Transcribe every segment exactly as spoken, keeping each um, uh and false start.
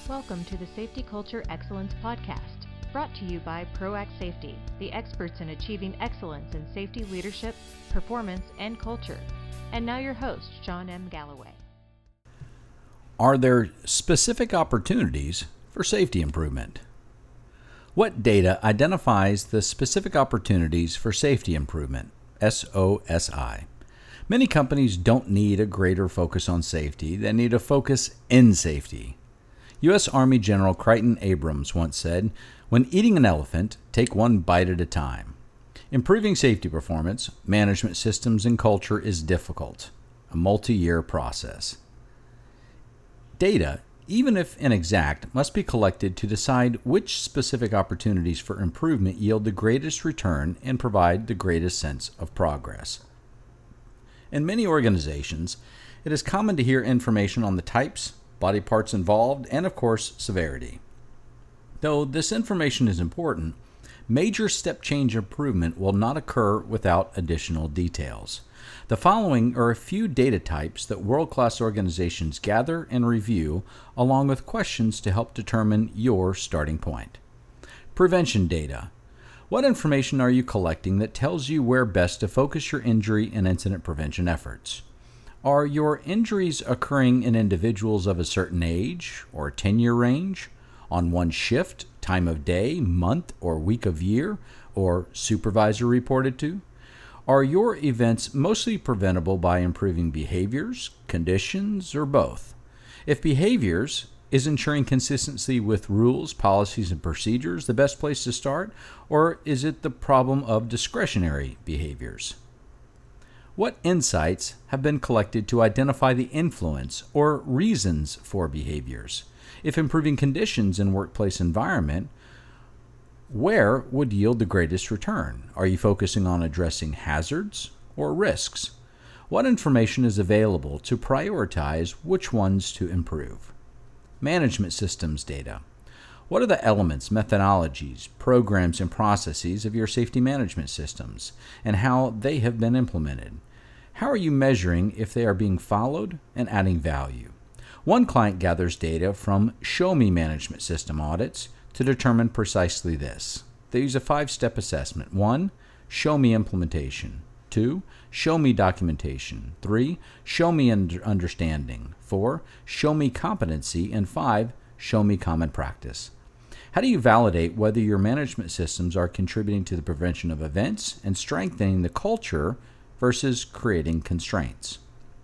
Welcome to the Safety Culture Excellence Podcast, brought to you by ProAct Safety, the experts in achieving excellence in safety leadership, performance, and culture. And now your host, John M. Galloway. Are there specific opportunities for safety improvement? What data identifies the specific opportunities for safety improvement, S O S I? Many companies don't need a greater focus on safety, they need a focus in safety. U S Army General Crichton Abrams once said, "When eating an elephant, take one bite at a time." Improving safety performance, management systems, and culture is difficult, a multi-year process. Data, even if inexact, must be collected to decide which specific opportunities for improvement yield the greatest return and provide the greatest sense of progress. In many organizations, it is common to hear information on the types, body parts involved, and of course, severity. Though this information is important, major step change improvement will not occur without additional details. The following are a few data types that world-class organizations gather and review, along with questions to help determine your starting point. Prevention data. What information are you collecting that tells you where best to focus your injury and incident prevention efforts? Are your injuries occurring in individuals of a certain age or tenure range, on one shift, time of day, month, or week of year, or supervisor reported to? Are your events mostly preventable by improving behaviors, conditions, or both? If behaviors, is ensuring consistency with rules, policies, and procedures the best place to start, or is it the problem of discretionary behaviors? What insights have been collected to identify the influence or reasons for behaviors? If improving conditions in workplace environment, where would yield the greatest return? Are you focusing on addressing hazards or risks? What information is available to prioritize which ones to improve? Management systems data. What are the elements, methodologies, programs, and processes of your safety management systems and how they have been implemented? How are you measuring if they are being followed and adding value? One client gathers data from Show Me management system audits to determine precisely this. They use a five-step assessment. One, Show Me implementation. Two, Show Me documentation. Three, Show Me under- understanding. Four, Show Me competency. And five, Show Me common practice. How do you validate whether your management systems are contributing to the prevention of events and strengthening the culture versus creating constraints?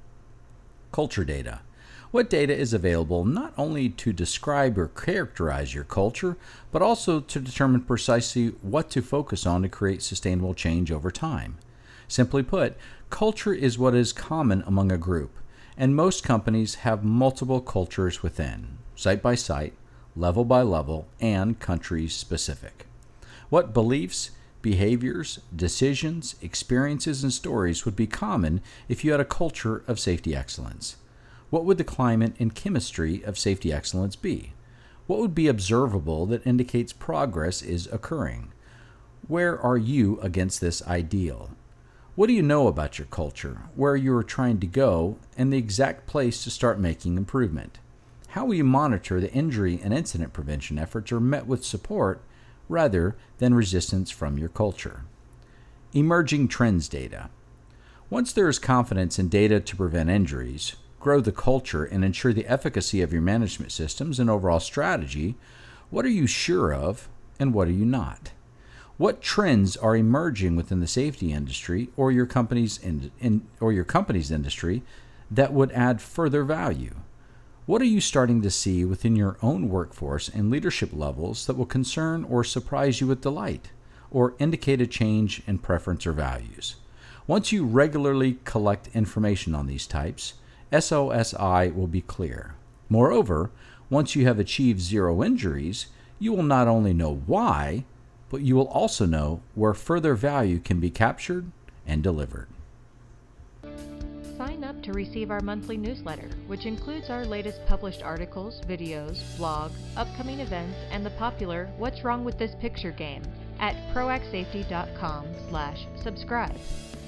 Culture data. What data is available not only to describe or characterize your culture, but also to determine precisely what to focus on to create sustainable change over time? Simply put, culture is what is common among a group, and most companies have multiple cultures within, site by site, level by level, and country specific. What beliefs, behaviors, decisions, experiences, and stories would be common if you had a culture of safety excellence? What would the climate and chemistry of safety excellence be? What would be observable that indicates progress is occurring? Where are you against this ideal? What do you know about your culture, where you are trying to go, and the exact place to start making improvement? How will you monitor the injury and incident prevention efforts are met with support rather than resistance from your culture? Emerging trends data. Once there is confidence in data to prevent injuries, grow the culture, and ensure the efficacy of your management systems and overall strategy, what are you sure of and what are you not? What trends are emerging within the safety industry or your company's in, in, or your company's industry that would add further value? What are you starting to see within your own workforce and leadership levels that will concern or surprise you with delight or indicate a change in preference or values? Once you regularly collect information on these types, S O S I will be clear. Moreover, once you have achieved zero injuries, you will not only know why, but you will also know where further value can be captured and delivered. Sign up to receive our monthly newsletter, which includes our latest published articles, videos, blog, upcoming events, and the popular What's Wrong with This Picture game at proactsafety dot com slash subscribe.